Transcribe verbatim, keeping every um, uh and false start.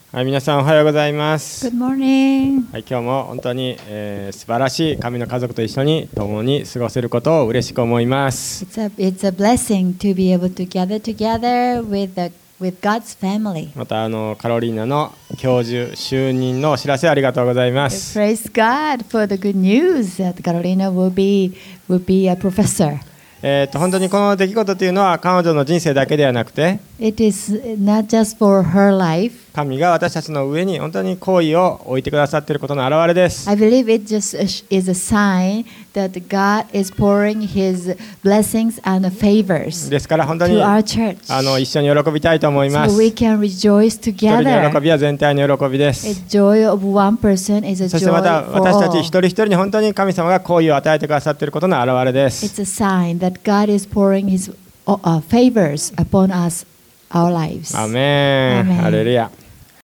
はい、皆さんおはようございます。 Good morning. はい、今日も本当に、えー、素晴らしい神の家族と一緒に共に過ごせることを嬉しく思います。 It's a, it's a blessing to be able to gather together with, the, with God's family. またあのカロリーナの教授就任のお知らせありがとうございます。 Praise God for the good news that Carolina will be, will be a professor. えー、と本当にこの出来事というのは彼女の人生だけではなくて、 It is not just for her life. 神が私たちの上に本当に好意を置いてくださっていることの表れです。 I believe it just is a sign that God is pouring His blessings and favors ですから本当 to に our church. あの一緒に喜びたいと思いま So す。 we can rejoice 一人の喜 together. びは全体の喜びで A す。 joy of one person is a そしてま joy た for 私たち一 all. 人一人に本当に神様が好意を与えてくださっていることの表れです。 It's a sign that God is pouring His uh, favors upon us, our lives. アーメン。 Amen. ハレルヤ。